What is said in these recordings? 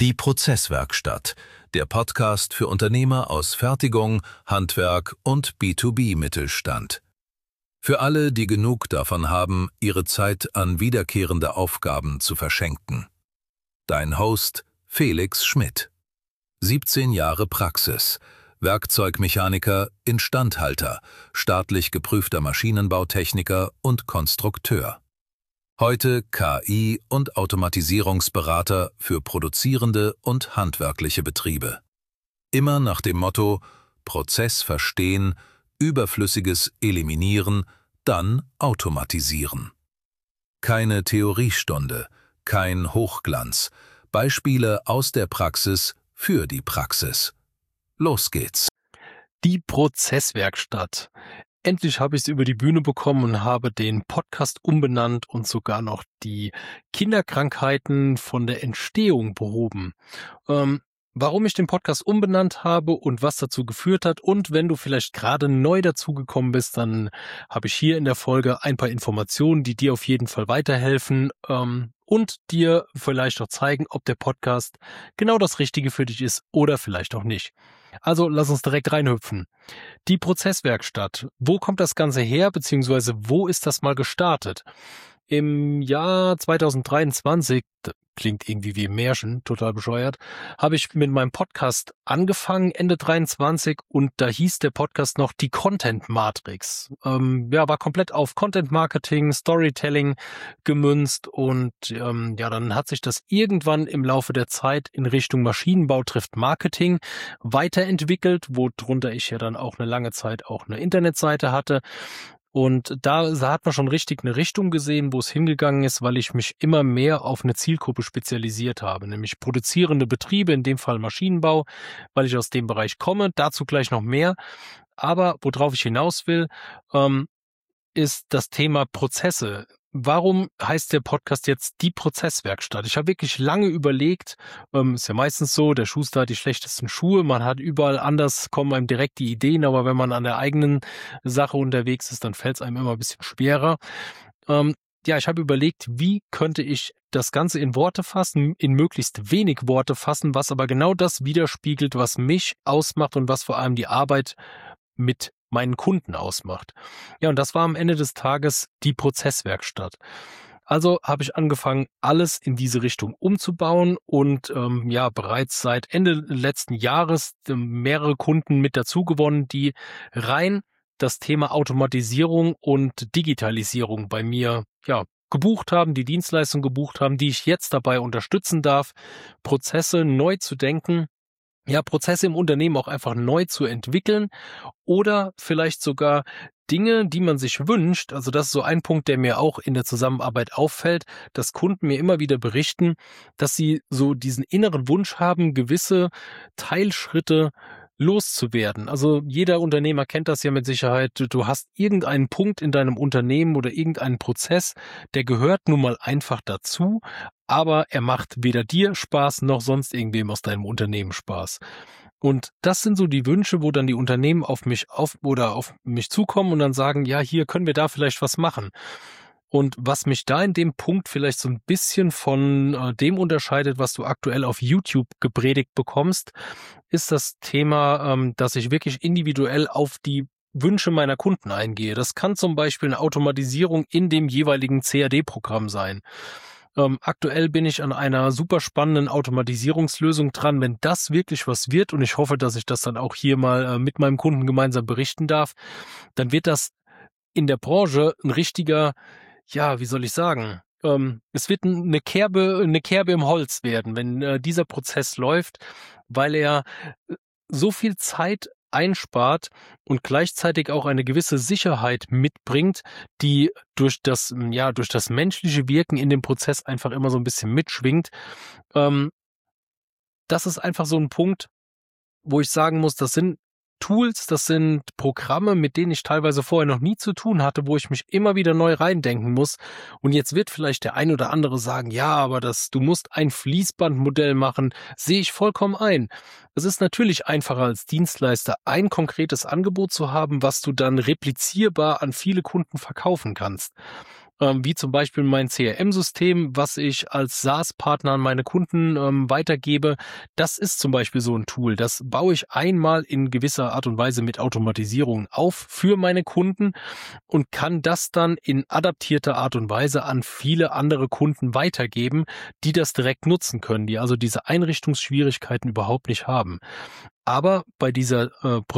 Die Prozesswerkstatt, der Podcast für Unternehmer aus Fertigung, Handwerk und B2B-Mittelstand. Für alle, die genug davon haben, ihre Zeit an wiederkehrende Aufgaben zu verschenken. Dein Host Felix Schmidt. 17 Jahre Praxis, Werkzeugmechaniker, Instandhalter, staatlich geprüfter Maschinenbautechniker und Konstrukteur. Heute KI- und Automatisierungsberater für produzierende und handwerkliche Betriebe. Immer nach dem Motto: Prozess verstehen, Überflüssiges eliminieren, dann automatisieren. Keine Theoriestunde, kein Hochglanz, Beispiele aus der Praxis für die Praxis. Los geht's. Die Prozesswerkstatt. Endlich habe ich es über die Bühne bekommen und habe den Podcast umbenannt und sogar noch die Kinderkrankheiten von der Entstehung behoben. Warum ich den Podcast umbenannt habe und was dazu geführt hat, und wenn du vielleicht gerade neu dazugekommen bist, dann habe ich hier in der Folge ein paar Informationen, die dir auf jeden Fall weiterhelfen und dir vielleicht auch zeigen, ob der Podcast genau das Richtige für dich ist oder vielleicht auch nicht. Also lass uns direkt reinhüpfen. Die Prozesswerkstatt. Wo kommt das Ganze her, beziehungsweise wo ist das mal gestartet? Im Jahr 2023, das klingt irgendwie wie ein Märchen, total bescheuert, habe ich mit meinem Podcast angefangen, Ende 23, und da hieß der Podcast noch die Content Matrix. War komplett auf Content Marketing, Storytelling gemünzt, und dann hat sich das irgendwann im Laufe der Zeit in Richtung Maschinenbau trifft Marketing weiterentwickelt, worunter ich ja dann auch eine lange Zeit auch eine Internetseite hatte. Und da hat man schon richtig eine Richtung gesehen, wo es hingegangen ist, weil ich mich immer mehr auf eine Zielgruppe spezialisiert habe, nämlich produzierende Betriebe, in dem Fall Maschinenbau, weil ich aus dem Bereich komme. Dazu gleich noch mehr. Aber worauf ich hinaus will, ist das Thema Prozesse. Warum heißt der Podcast jetzt die Prozesswerkstatt? Ich habe wirklich lange überlegt, ist ja meistens so, der Schuster hat die schlechtesten Schuhe, man hat überall anders, kommen einem direkt die Ideen, aber wenn man an der eigenen Sache unterwegs ist, dann fällt es einem immer ein bisschen schwerer. Ich habe überlegt, wie könnte ich das Ganze in Worte fassen, in möglichst wenig Worte fassen, was aber genau das widerspiegelt, was mich ausmacht und was vor allem die Arbeit mit meinen Kunden ausmacht. Ja, und das war am Ende des Tages die Prozesswerkstatt. Also habe ich angefangen, alles in diese Richtung umzubauen und bereits seit Ende letzten Jahres mehrere Kunden mit dazu gewonnen, die rein das Thema Automatisierung und Digitalisierung bei mir gebucht haben, die Dienstleistung gebucht haben, die ich jetzt dabei unterstützen darf, Prozesse neu zu denken, Prozesse im Unternehmen auch einfach neu zu entwickeln oder vielleicht sogar Dinge, die man sich wünscht. Also das ist so ein Punkt, der mir auch in der Zusammenarbeit auffällt, dass Kunden mir immer wieder berichten, dass sie so diesen inneren Wunsch haben, gewisse Teilschritte loszuwerden. Also jeder Unternehmer kennt das ja mit Sicherheit. Du hast irgendeinen Punkt in deinem Unternehmen oder irgendeinen Prozess, der gehört nun mal einfach dazu, aber er macht weder dir Spaß noch sonst irgendwem aus deinem Unternehmen Spaß. Und das sind so die Wünsche, wo dann die Unternehmen auf mich zukommen und dann sagen, ja, hier können wir da vielleicht was machen. Und was mich da in dem Punkt vielleicht so ein bisschen von dem unterscheidet, was du aktuell auf YouTube gepredigt bekommst, ist das Thema, dass ich wirklich individuell auf die Wünsche meiner Kunden eingehe. Das kann zum Beispiel eine Automatisierung in dem jeweiligen CAD-Programm sein. Aktuell bin ich an einer super spannenden Automatisierungslösung dran. Wenn das wirklich was wird, und ich hoffe, dass ich das dann auch hier mal mit meinem Kunden gemeinsam berichten darf, dann wird das in der Branche ein richtiger, wie soll ich sagen, es wird eine Kerbe im Holz werden, wenn dieser Prozess läuft, weil er so viel Zeit einspart und gleichzeitig auch eine gewisse Sicherheit mitbringt, die durch das menschliche Wirken in dem Prozess einfach immer so ein bisschen mitschwingt. Das ist einfach so ein Punkt, wo ich sagen muss, das sind Tools, das sind Programme, mit denen ich teilweise vorher noch nie zu tun hatte, wo ich mich immer wieder neu reindenken muss. Und jetzt wird vielleicht der ein oder andere sagen, ja, aber du musst ein Fließbandmodell machen, sehe ich vollkommen ein. Es ist natürlich einfacher als Dienstleister, ein konkretes Angebot zu haben, was du dann replizierbar an viele Kunden verkaufen kannst. wie zum Beispiel mein CRM-System, was ich als SaaS-Partner an meine Kunden weitergebe. Das ist zum Beispiel so ein Tool. Das baue ich einmal in gewisser Art und Weise mit Automatisierung auf für meine Kunden und kann das dann in adaptierter Art und Weise an viele andere Kunden weitergeben, die das direkt nutzen können, die also diese Einrichtungsschwierigkeiten überhaupt nicht haben. Aber bei dieser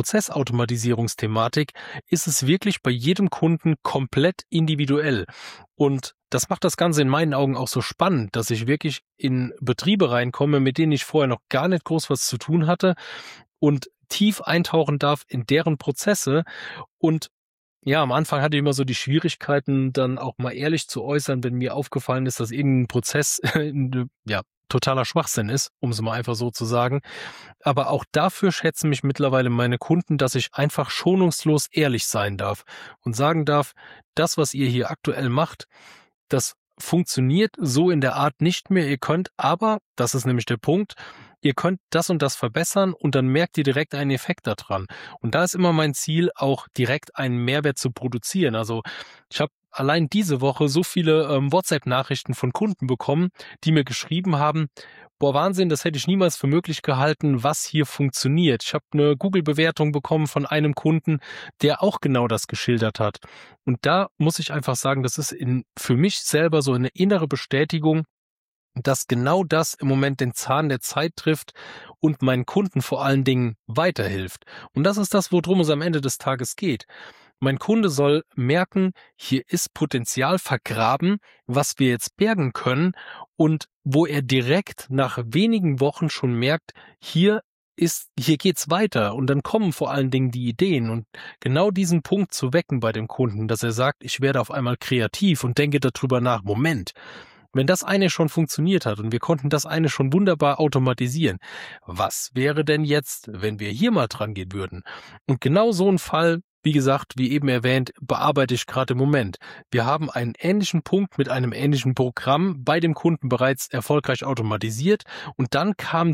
Prozessautomatisierungsthematik ist es wirklich bei jedem Kunden komplett individuell. Und das macht das Ganze in meinen Augen auch so spannend, dass ich wirklich in Betriebe reinkomme, mit denen ich vorher noch gar nicht groß was zu tun hatte und tief eintauchen darf in deren Prozesse. Und ja, am Anfang hatte ich immer so die Schwierigkeiten, dann auch mal ehrlich zu äußern, wenn mir aufgefallen ist, dass irgendein Prozess ja totaler Schwachsinn ist, um es mal einfach so zu sagen. Aber auch dafür schätzen mich mittlerweile meine Kunden, dass ich einfach schonungslos ehrlich sein darf und sagen darf, das, was ihr hier aktuell macht, das funktioniert so in der Art nicht mehr. Ihr könnt aber, das ist nämlich der Punkt, ihr könnt das und das verbessern und dann merkt ihr direkt einen Effekt daran. Und da ist immer mein Ziel, auch direkt einen Mehrwert zu produzieren. Also ich habe allein diese Woche so viele WhatsApp-Nachrichten von Kunden bekommen, die mir geschrieben haben, boah, Wahnsinn, das hätte ich niemals für möglich gehalten, was hier funktioniert. Ich habe eine Google-Bewertung bekommen von einem Kunden, der auch genau das geschildert hat. Und da muss ich einfach sagen, das ist für mich selber so eine innere Bestätigung, dass genau das im Moment den Zahn der Zeit trifft und meinen Kunden vor allen Dingen weiterhilft. Und das ist das, worum es am Ende des Tages geht. Mein Kunde soll merken, hier ist Potenzial vergraben, was wir jetzt bergen können und wo er direkt nach wenigen Wochen schon merkt, hier geht's weiter und dann kommen vor allen Dingen die Ideen und genau diesen Punkt zu wecken bei dem Kunden, dass er sagt, ich werde auf einmal kreativ und denke darüber nach, Moment, wenn das eine schon funktioniert hat und wir konnten das eine schon wunderbar automatisieren, was wäre denn jetzt, wenn wir hier mal dran gehen würden? Und genau so ein Fall, wie gesagt, wie eben erwähnt, bearbeite ich gerade im Moment. Wir haben einen ähnlichen Punkt mit einem ähnlichen Programm bei dem Kunden bereits erfolgreich automatisiert und dann kam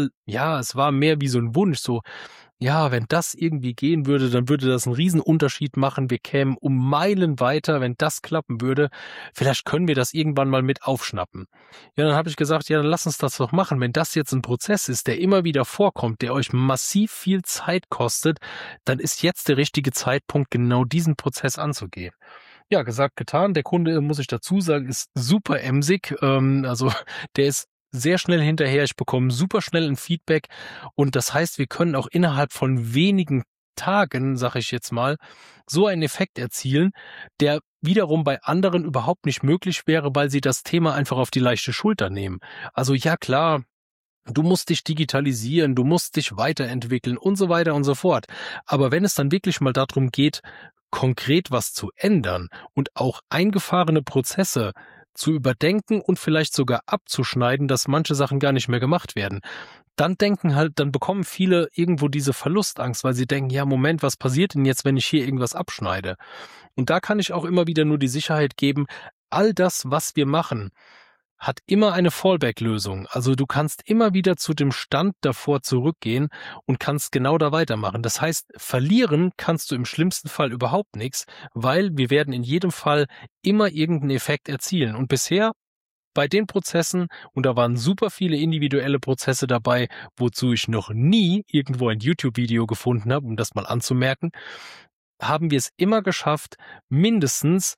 es war mehr wie so ein Wunsch, so, ja, wenn das irgendwie gehen würde, dann würde das einen riesen Unterschied machen. Wir kämen um Meilen weiter, wenn das klappen würde. Vielleicht können wir das irgendwann mal mit aufschnappen. Ja, dann habe ich gesagt, ja, dann lass uns das doch machen. Wenn das jetzt ein Prozess ist, der immer wieder vorkommt, der euch massiv viel Zeit kostet, dann ist jetzt der richtige Zeitpunkt, genau diesen Prozess anzugehen. Ja, gesagt, getan. Der Kunde, muss ich dazu sagen, ist super emsig. Also der ist sehr schnell hinterher. Ich bekomme super schnell ein Feedback. Und das heißt, wir können auch innerhalb von wenigen Tagen, sage ich jetzt mal, so einen Effekt erzielen, der wiederum bei anderen überhaupt nicht möglich wäre, weil sie das Thema einfach auf die leichte Schulter nehmen. Also ja, klar, du musst dich digitalisieren, du musst dich weiterentwickeln und so weiter und so fort. Aber wenn es dann wirklich mal darum geht, konkret was zu ändern und auch eingefahrene Prozesse zu überdenken und vielleicht sogar abzuschneiden, dass manche Sachen gar nicht mehr gemacht werden, dann bekommen viele irgendwo diese Verlustangst, weil sie denken, ja, Moment, was passiert denn jetzt, wenn ich hier irgendwas abschneide? Und da kann ich auch immer wieder nur die Sicherheit geben, all das, was wir machen, hat immer eine Fallback-Lösung. Also du kannst immer wieder zu dem Stand davor zurückgehen und kannst genau da weitermachen. Das heißt, verlieren kannst du im schlimmsten Fall überhaupt nichts, weil wir werden in jedem Fall immer irgendeinen Effekt erzielen. Und bisher bei den Prozessen, und da waren super viele individuelle Prozesse dabei, wozu ich noch nie irgendwo ein YouTube-Video gefunden habe, um das mal anzumerken, haben wir es immer geschafft, mindestens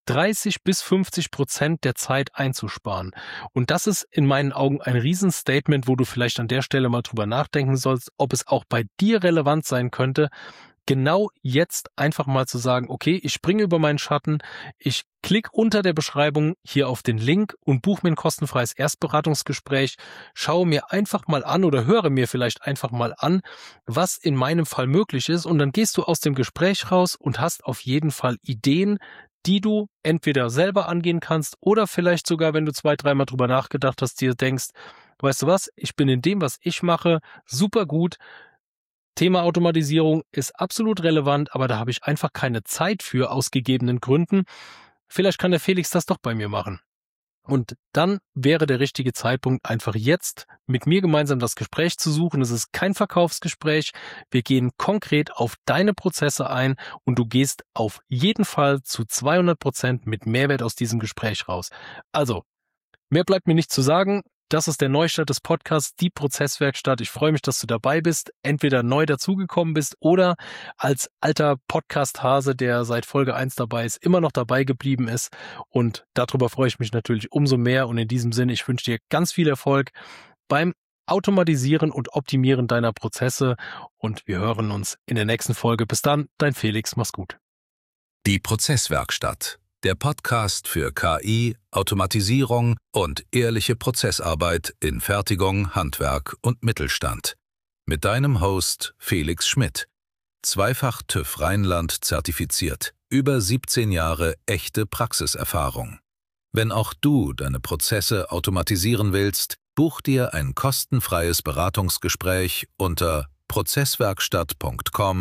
30-50% der Zeit einzusparen. Und das ist in meinen Augen ein Riesenstatement, wo du vielleicht an der Stelle mal drüber nachdenken sollst, ob es auch bei dir relevant sein könnte, genau jetzt einfach mal zu sagen, okay, ich springe über meinen Schatten, ich klicke unter der Beschreibung hier auf den Link und buche mir ein kostenfreies Erstberatungsgespräch, schaue mir einfach mal an oder höre mir vielleicht einfach mal an, was in meinem Fall möglich ist und dann gehst du aus dem Gespräch raus und hast auf jeden Fall Ideen, die du entweder selber angehen kannst oder vielleicht sogar, wenn du 2-3 Mal drüber nachgedacht hast, dir denkst, weißt du was, ich bin in dem, was ich mache, super gut. Thema Automatisierung ist absolut relevant, aber da habe ich einfach keine Zeit für aus gegebenen Gründen. Vielleicht kann der Felix das doch bei mir machen. Und dann wäre der richtige Zeitpunkt, einfach jetzt mit mir gemeinsam das Gespräch zu suchen. Es ist kein Verkaufsgespräch. Wir gehen konkret auf deine Prozesse ein und du gehst auf jeden Fall zu 200% mit Mehrwert aus diesem Gespräch raus. Also, mehr bleibt mir nicht zu sagen. Das ist der Neustart des Podcasts, die Prozesswerkstatt. Ich freue mich, dass du dabei bist, entweder neu dazugekommen bist oder als alter Podcast-Hase, der seit Folge 1 dabei ist, immer noch dabei geblieben ist. Und darüber freue ich mich natürlich umso mehr. Und in diesem Sinne, ich wünsche dir ganz viel Erfolg beim Automatisieren und Optimieren deiner Prozesse. Und wir hören uns in der nächsten Folge. Bis dann, dein Felix, mach's gut. Die Prozesswerkstatt, der Podcast für KI, Automatisierung und ehrliche Prozessarbeit in Fertigung, Handwerk und Mittelstand. Mit deinem Host Felix Schmidt. Zweifach TÜV Rheinland zertifiziert. Über 17 Jahre echte Praxiserfahrung. Wenn auch du deine Prozesse automatisieren willst, buch dir ein kostenfreies Beratungsgespräch unter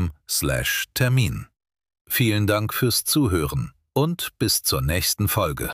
prozesswerkstatt.com/Termin. Vielen Dank fürs Zuhören und bis zur nächsten Folge.